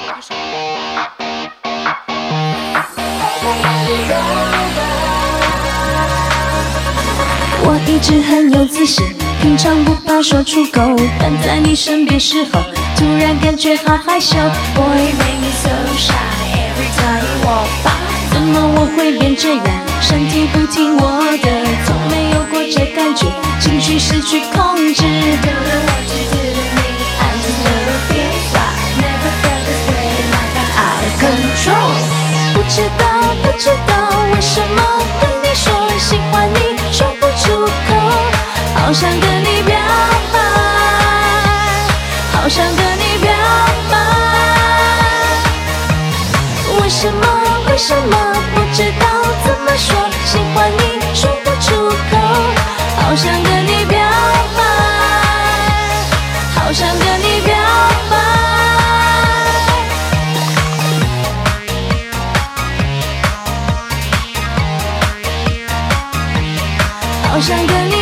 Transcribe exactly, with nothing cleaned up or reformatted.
我一直很有自信，平常不怕说出口，但在你身边时候，突然感觉好害羞。Boy make me so shy every time you walk by。怎么我会变这样？身体不听我的，从没有过这感觉，情绪失去控制。Don't know what you do to me, I just never feel right, never felt this way, like I'm out of control。不知道，不知道为什么跟你说喜欢你，说不出口，好想跟你表白，好想跟你表白。为什么？为什么？不知道怎么说，喜欢你说不出口，好想跟你表白，好想跟你表白，好想跟你